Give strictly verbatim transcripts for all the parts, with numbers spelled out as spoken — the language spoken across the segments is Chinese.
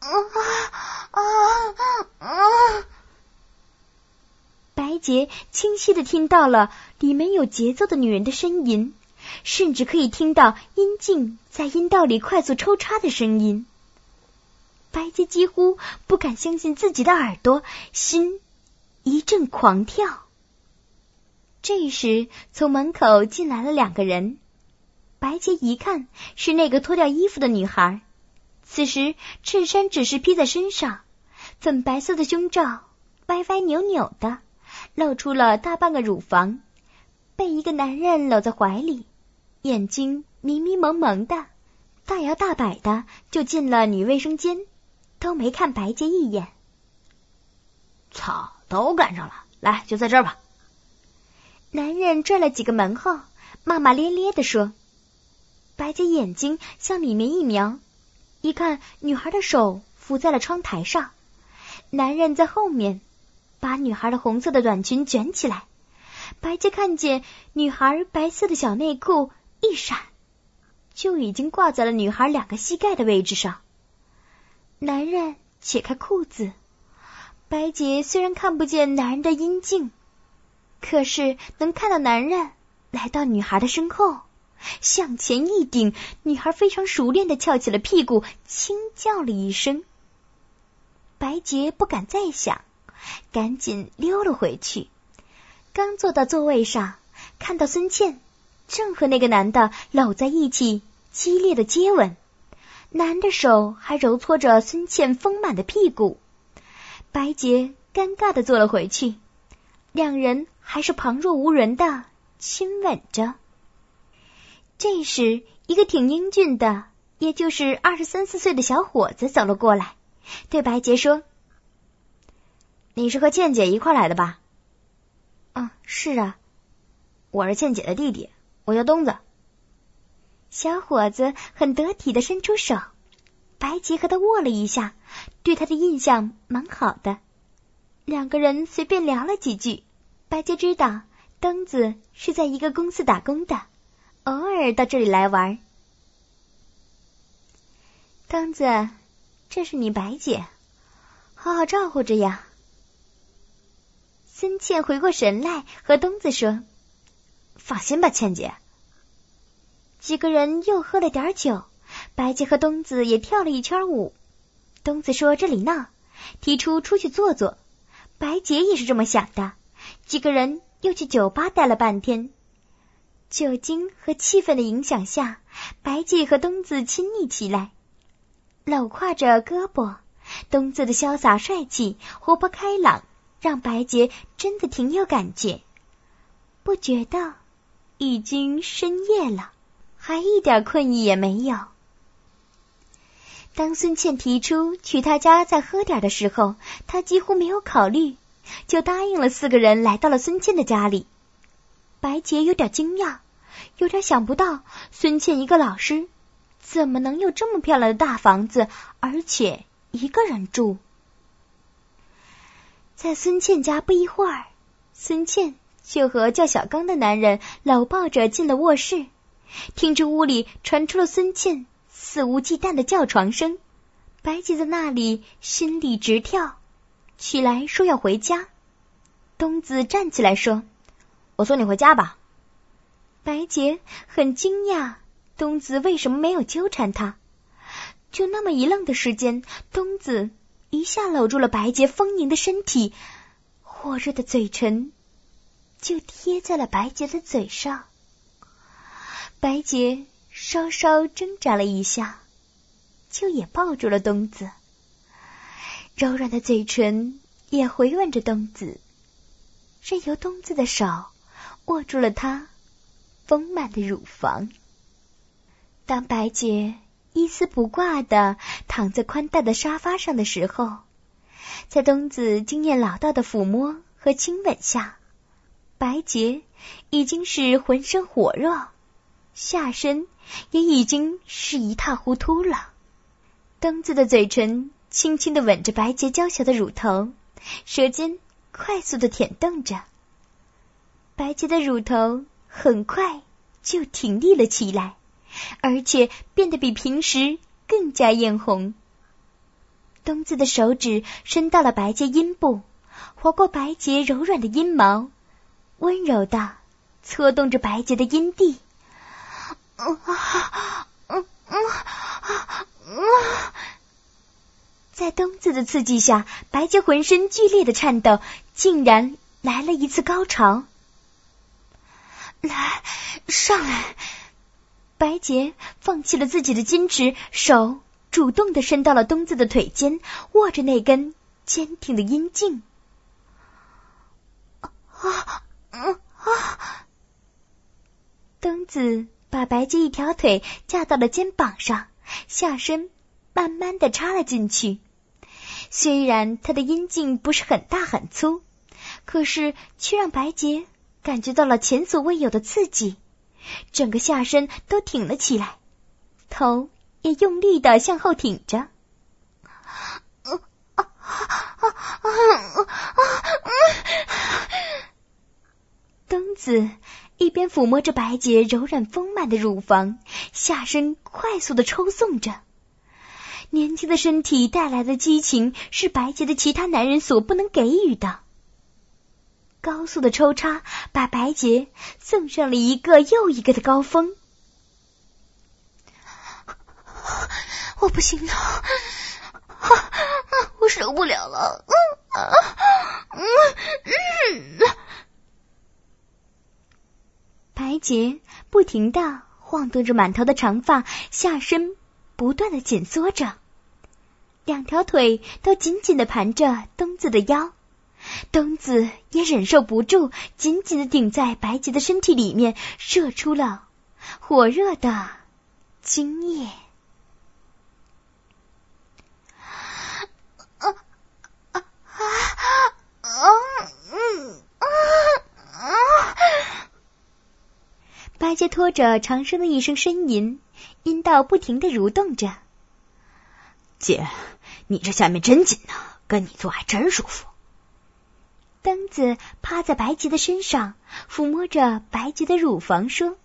啊啊啊！白洁清晰地听到了里面有节奏的女人的呻吟，甚至可以听到阴茎在阴道里快速抽插的声音。白洁几乎不敢相信自己的耳朵，心一阵狂跳。这时从门口进来了两个人，白洁一看是那个脱掉衣服的女孩，此时衬衫只是披在身上，粉白色的胸罩歪歪扭扭的，露出了大半个乳房，被一个男人搂在怀里，眼睛迷迷蒙蒙的，大摇大摆的就进了女卫生间，都没看白洁一眼。 操，都赶上了，来，就在这儿吧。 男人转了几个门后，骂骂咧咧地说。白洁眼睛向里面一瞄，一看女孩的手扶在了窗台上，男人在后面把女孩的红色的短裙卷起来，白洁看见女孩白色的小内裤一闪，就已经挂在了女孩两个膝盖的位置上。男人解开裤子，白洁虽然看不见男人的阴茎，可是能看到男人来到女孩的身后，向前一顶，女孩非常熟练地翘起了屁股，轻叫了一声。白洁不敢再想，赶紧溜了回去。刚坐到座位上，看到孙茜正和那个男的搂在一起，激烈的接吻，男的手还揉搓着孙茜丰满的屁股。白洁尴尬地坐了回去，两人还是旁若无人的亲吻着。这时一个挺英俊的，也就是二十三四岁的小伙子走了过来，对白洁说： 你是和茜姐一块来的吧？ 啊，是啊。 我是茜姐的弟弟，我叫东子。 小伙子很得体地伸出手，白洁和他握了一下，对他的印象蛮好的。两个人随便聊了几句，白洁知道东子是在一个公司打工的，偶尔到这里来玩。东子，这是你白姐，好好照顾着呀。孙茜回过神来，和东子说： 放心吧，茜姐。 几个人又喝了点酒，白洁和东子也跳了一圈舞。东子说这里闹，提出出去坐坐，白洁也是这么想的。几个人又去酒吧待了半天，酒精和气氛的影响下，白洁和东子亲昵起来，搂挎着胳膊。东子的潇洒帅气，活泼开朗，让白洁真的挺有感觉。不觉得已经深夜了，还一点困意也没有。当孙茜提出去他家再喝点的时候，他几乎没有考虑，就答应了。四个人来到了孙茜的家里。白洁有点惊讶，有点想不到孙茜一个老师怎么能有这么漂亮的大房子，而且一个人住。在孙茜家不一会儿，孙茜就和叫小刚的男人搂抱着进了卧室，听着屋里传出了孙茜肆无忌惮的叫床声。白洁在那里心里直跳，起来说要回家。东子站起来说： 我送你回家吧。 白洁很惊讶，东子为什么没有纠缠他。就那么一愣的时间，东子一下搂住了白洁丰盈的身体，火热的嘴唇就贴在了白洁的嘴上。白洁稍稍挣扎了一下，就也抱住了东子，柔软的嘴唇也回吻着东子，任由东子的手握住了他丰满的乳房。当白洁一丝不挂地躺在宽大的沙发上的时候，在东子经验老道的抚摸和亲吻下，白洁已经是浑身火热，下身也已经是一塌糊涂了。东子的嘴唇轻轻地吻着白洁娇小的乳头，舌尖快速地舔动着。白洁的乳头很快就挺立了起来，而且变得比平时更加艳红。 冬子的手指伸到了白洁阴部，划过白洁柔软的阴毛，温柔地搓动着白洁的阴蒂。嗯啊嗯嗯嗯，在冬子的刺激下，白洁浑身剧烈的颤抖，竟然来了一次高潮。来，上来！白洁放弃了自己的矜持，手主动地伸到了冬子的腿间，握着那根坚挺的阴茎。啊啊啊！冬子把白洁一条腿架到了肩膀上，下身慢慢地插了进去。虽然她的阴茎不是很大很粗，可是却让白洁感觉到了前所未有的刺激，整个下身都挺了起来，头也用力地向后挺着。冬子一边抚摸着白洁柔软丰满的乳房，下身快速地抽送着。年轻的身体带来的激情是白洁的其他男人所不能给予的。高速的抽插把白洁送上了一个又一个的高峰。我不行了，我受不了了。白洁不停地晃动着满头的长发，下身不断地紧缩着，两条腿都紧紧地盘着冬子的腰。冬子也忍受不住，紧紧地顶在白洁的身体里面，射出了火热的精液。啊啊啊啊嗯啊啊！白洁拖着长声的一声呻吟，阴道不停地蠕动着。 姐，你这下面真紧啊，跟你做还真舒服。 冬子趴在白洁的身上，抚摸着白洁的乳房说：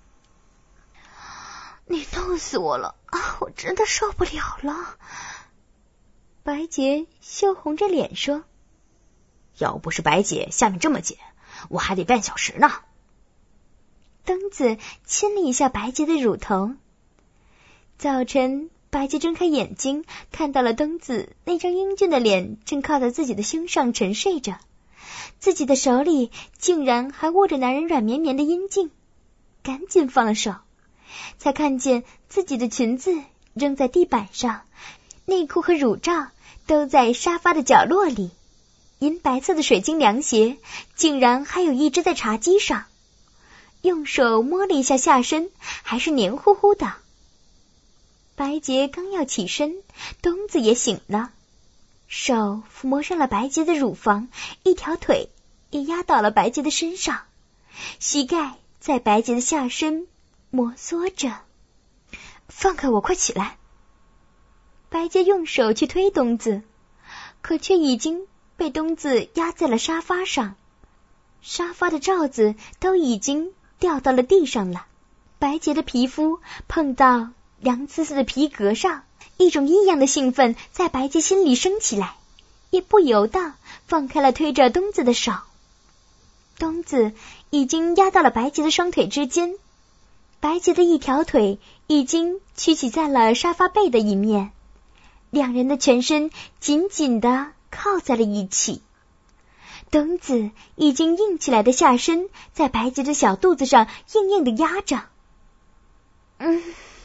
你弄死我了啊，我真的受不了了。白洁羞红着脸说： 要不是白姐下面这么紧，我还得半小时呢。 冬子亲了一下白洁的乳头。早晨，白洁睁开眼睛，看到了冬子那张英俊的脸正靠在自己的胸上沉睡着，自己的手里竟然还握着男人软绵绵的阴茎，赶紧放了手，才看见自己的裙子扔在地板上，内裤和乳罩都在沙发的角落里，银白色的水晶凉鞋竟然还有一只在茶几上。用手摸了一下下身，还是黏糊糊的。白洁刚要起身，冬子也醒了，手抚摸上了白洁的乳房，一条腿也压到了白洁的身上，膝盖在白洁的下身摩挲着。放开我，快起来！白洁用手去推冬子，可却已经被冬子压在了沙发上，沙发的罩子都已经掉到了地上了。白洁的皮肤碰到凉丝丝的皮革上，一种异样的兴奋在白洁心里升起来，也不由得放开了推着冬子的手。冬子已经压到了白洁的双腿之间，白洁的一条腿已经曲起在了沙发背的一面，两人的全身紧紧地靠在了一起。冬子已经硬起来的下身在白洁的小肚子上硬硬地压着。嗯，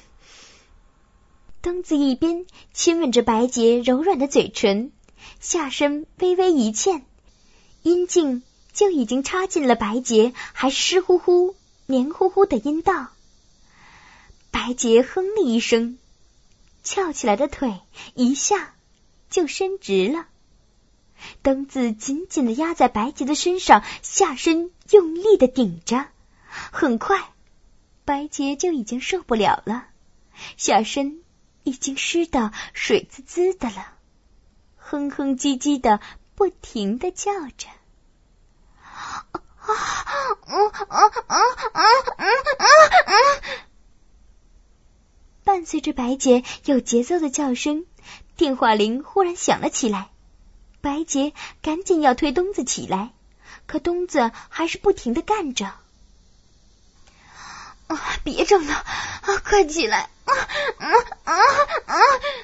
冬子一边亲吻着白洁柔软的嘴唇，下身微微一欠，阴茎就已经插进了白洁还湿乎乎黏糊糊的阴道。白洁哼了一声，翘起来的腿一下就伸直了。冬子紧紧地压在白洁的身上，下身用力地顶着。很快，白洁就已经受不了了，下身已经湿得水滋滋的了，哼哼唧唧的不停地叫着。伴随着白洁有节奏的叫声， 电话铃忽然响了起来，白洁赶紧要推东子起来，可东子还是不停地干着。啊，别整了，啊，快起来！啊啊啊啊！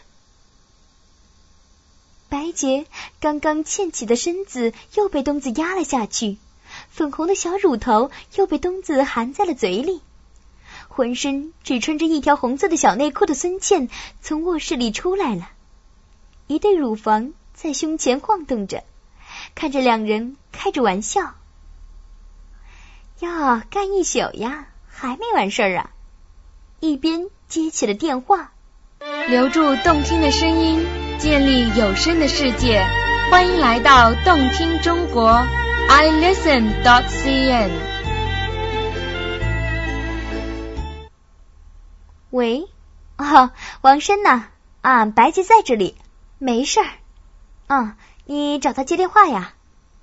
白洁刚刚欠起的身子又被东子压了下去，粉红的小乳头又被东子含在了嘴里。浑身只穿着一条红色的小内裤的孙茜从卧室里出来了，一对乳房在胸前晃动着，看着两人开着玩笑。呀，干一宿呀，还没完事儿啊！一边接起了电话， 留住动听的声音，建立有声的世界，欢迎来到动听中国 i listen dot c n。 喂，哦，王申呐，啊，白洁在这里，没事儿。啊，你找他接电话呀？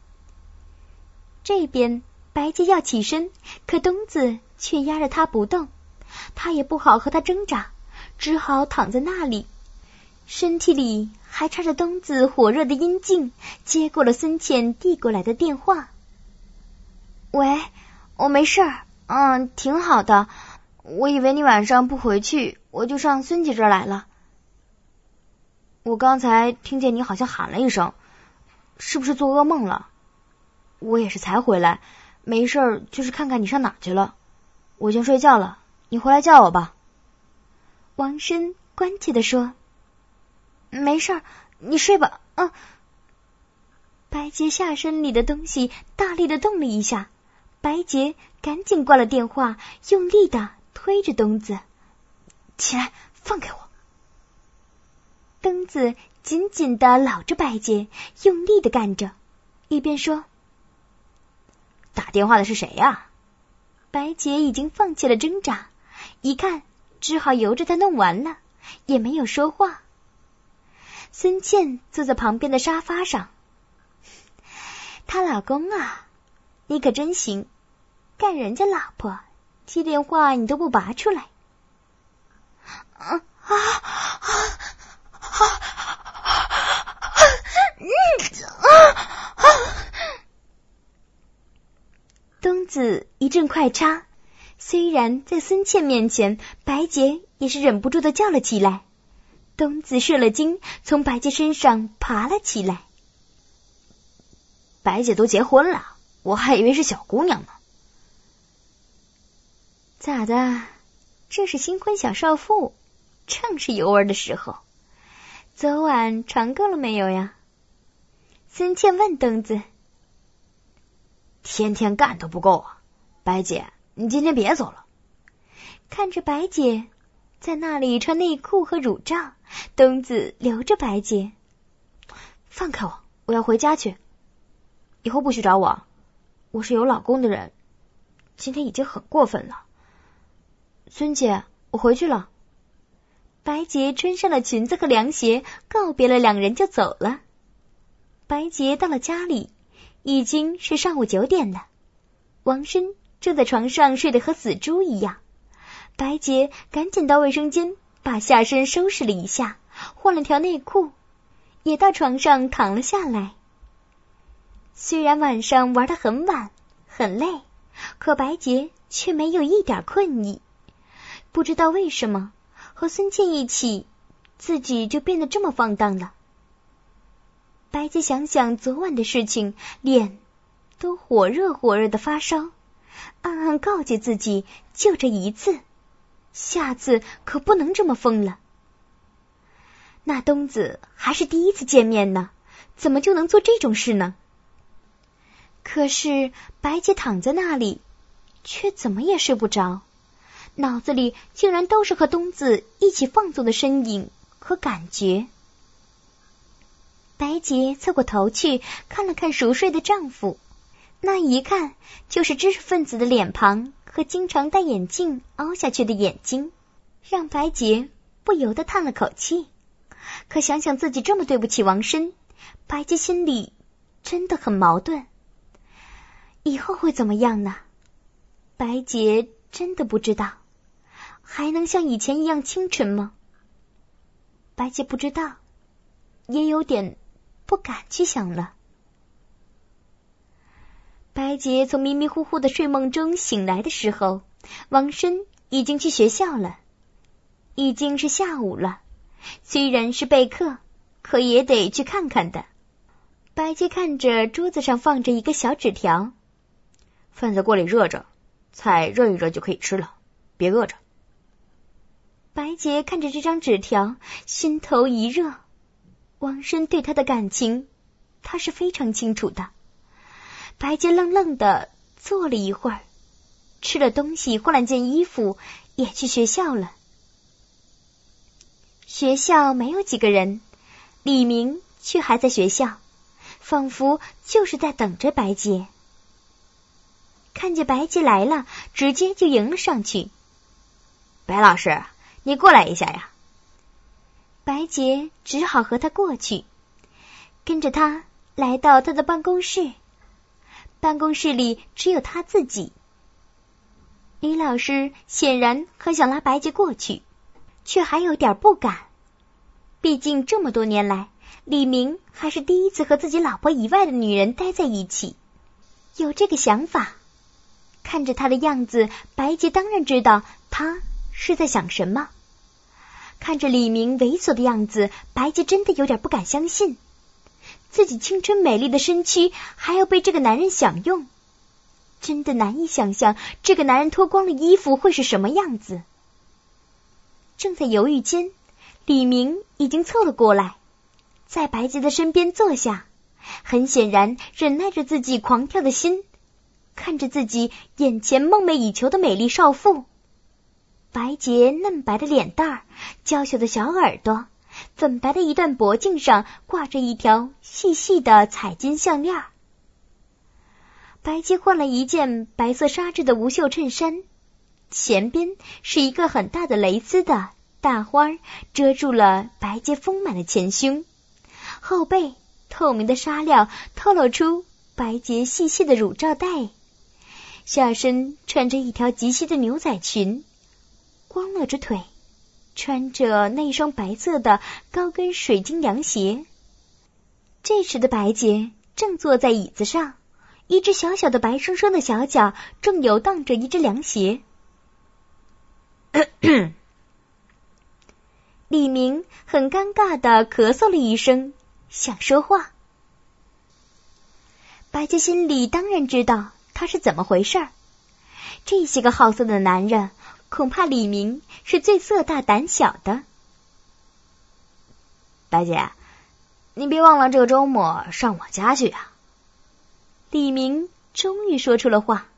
这边白洁要起身，可东子却压着他不动，他也不好和他挣扎，只好躺在那里，身体里还插着东子火热的阴茎，接过了孙茜递过来的电话。喂，我没事儿，嗯，挺好的。我以为你晚上不回去，我就上孙姐这儿来了。我刚才听见你好像喊了一声，是不是做噩梦了？我也是才回来，没事儿，就是看看你上哪去了。我先睡觉了，你回来叫我吧。王申关切地说。没事儿，你睡吧。嗯。白洁下身里的东西大力地动了一下，白洁赶紧挂了电话，用力地推着东子。起来，放开我！东子紧紧地搂着白洁，用力地干着，一边说：打电话的是谁呀？白洁已经放弃了挣扎，一看只好由着他弄完了，也没有说话。孙茜坐在旁边的沙发上，她老公啊，你可真行，干人家老婆接电话你都不拔出来。啊啊啊啊啊！嗯啊啊！东子一阵快插，虽然在孙茜面前，白洁也是忍不住的叫了起来。东子射了精，从白洁身上爬了起来。白洁都结婚了，我还以为是小姑娘呢。咋的？这是新婚小少妇，正是有味的时候。昨晚尝够了没有呀？孙茜问东子。天天干都不够啊，白姐，你今天别走了。看着白姐在那里穿内裤和乳罩，东子留着白洁。放开我，我要回家去。以后不许找我，我是有老公的人，今天已经很过分了。孙姐，我回去了。白洁穿上了裙子和凉鞋，告别了两人就走了。白洁到了家里，已经是上午九点了。王申正在床上睡得和死猪一样。白洁赶紧到卫生间把下身收拾了一下，换了条内裤，也到床上躺了下来。虽然晚上玩得很晚很累，可白洁却没有一点困意。不知道为什么和孙茜一起，自己就变得这么放荡了。白洁想想昨晚的事情，脸都火热火热的发烧，暗暗告诫自己，就这一次，下次可不能这么疯了。那东子还是第一次见面呢，怎么就能做这种事呢？可是白洁躺在那里，却怎么也睡不着，脑子里竟然都是和东子一起放纵的身影和感觉。白洁侧过头去看了看熟睡的丈夫，那一看就是知识分子的脸庞和经常戴眼镜凹下去的眼睛，让白洁不由得叹了口气。可想想自己这么对不起王申，白洁心里真的很矛盾。以后会怎么样呢？白洁真的不知道，还能像以前一样清纯吗？白洁不知道， 也有点不敢去想了。白洁从迷迷糊糊的睡梦中醒来的时候，王申已经去学校了。已经是下午了，虽然是备课，可也得去看看的。白洁看着桌子上放着一个小纸条， 饭在锅里热着，菜热一热就可以吃了，别饿着。 白洁看着这张纸条，心头一热。王申对他的感情，他是非常清楚的。白洁愣愣地坐了一会儿，吃了东西，换了件衣服，也去学校了。学校没有几个人，李明却还在学校，仿佛就是在等着白洁。看见白洁来了，直接就迎了上去。 白老师，你过来一下呀。 白洁只好和他过去，跟着他来到他的办公室。办公室里只有他自己。李老师显然很想拉白洁过去，却还有点不敢。毕竟这么多年来，李明还是第一次和自己老婆以外的女人待在一起，有这个想法。看着他的样子，白洁当然知道他是在想什么。看着李明猥琐的样子，白洁真的有点不敢相信，自己青春美丽的身躯还要被这个男人享用，真的难以想象这个男人脱光了衣服会是什么样子。正在犹豫间，李明已经凑了过来，在白洁的身边坐下，很显然忍耐着自己狂跳的心，看着自己眼前梦寐以求的美丽少妇。白洁嫩白的脸蛋儿，娇小的小耳朵，粉白的一段脖颈上挂着一条细细的彩金项链。白洁换了一件白色纱质的无袖衬衫，前边是一个很大的蕾丝的大花，遮住了白洁丰满的前胸，后背透明的纱料透露出白洁细细的乳罩带，下身穿着一条极细的牛仔裙，光露着腿，穿着那双白色的高跟水晶凉鞋。这时的白洁正坐在椅子上，一只小小的白生生的小脚正游荡着一只凉鞋。李明很尴尬地咳嗽了一声，想说话。白洁心里当然知道他是怎么回事儿，这些个好色的男人，恐怕李明是最色大胆小的。 白姐，你别忘了这个周末上我家去啊。 李明终于说出了话。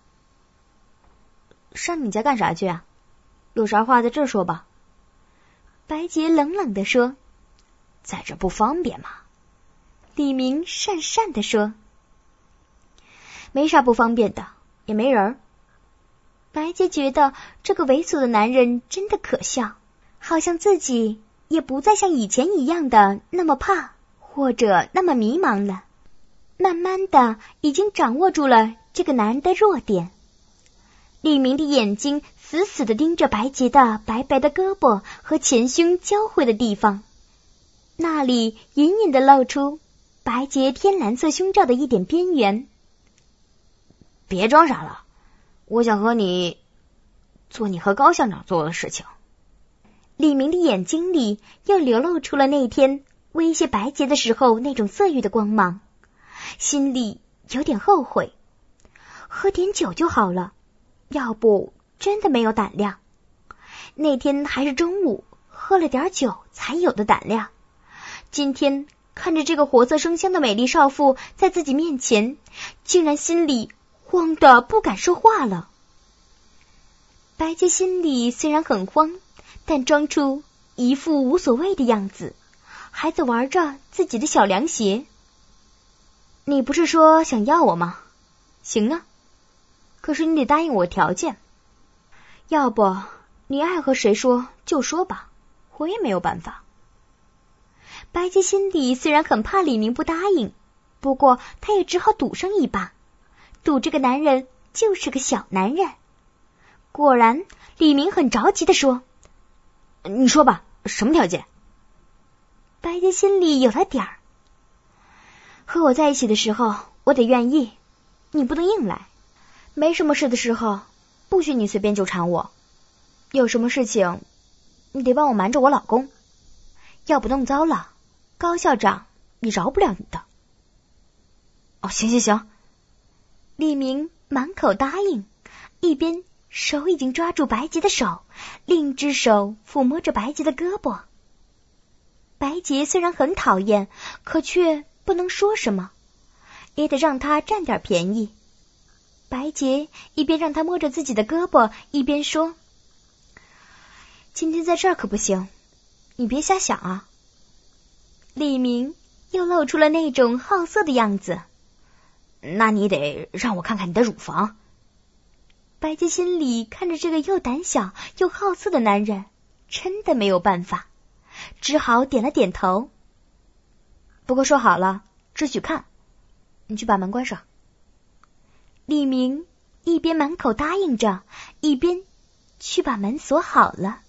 上你家干啥去啊？有啥话在这儿说吧。 白洁冷冷地说。 在这不方便嘛。 李明讪讪地说。 没啥不方便的，也没人。 白洁觉得这个猥琐的男人真的可笑，好像自己也不再像以前一样的那么怕或者那么迷茫了，慢慢的已经掌握住了这个男人的弱点。李明的眼睛死死地盯着白洁的白白的胳膊和前胸交汇的地方，那里隐隐地露出白洁天蓝色胸罩的一点边缘。 别装傻了，我想和你做你和高校长做的事情。 李明的眼睛里又流露出了那天威胁白洁的时候那种色欲的光芒，心里有点后悔，喝点酒就好了，要不真的没有胆量。那天还是中午，喝了点酒才有的胆量。今天看着这个活色生香的美丽少妇在自己面前，竟然心里慌得不敢说话了。白洁心里虽然很慌，但装出一副无所谓的样子，还在玩着自己的小凉鞋。 你不是说想要我吗？行啊，可是你得答应我条件。要不你爱和谁说就说吧，我也没有办法。 白洁心里虽然很怕李明不答应，不过他也只好赌上一把，赌这个男人就是个小男人。果然李明很着急地说， 你说吧，什么条件？ 白洁心里有了点儿。和我在一起的时候，我得愿意，你不能硬来。没什么事的时候，不许你随便纠缠我。有什么事情，你得帮我瞒着我老公，要不弄糟了，高校长也饶不了你的。 哦，行行行。 李明满口答应，一边手已经抓住白洁的手，另一只手抚摸着白洁的胳膊。白洁虽然很讨厌，可却不能说什么，也得让他占点便宜。白洁一边让他摸着自己的胳膊，一边说：今天在这儿可不行，你别瞎想啊。李明又露出了那种好色的样子。 那你得让我看看你的乳房。 白洁心里看着这个又胆小又好色的男人，真的没有办法，只好点了点头。不过说好了，只许看，你去把门关上。李明一边满口答应着，一边去把门锁好了。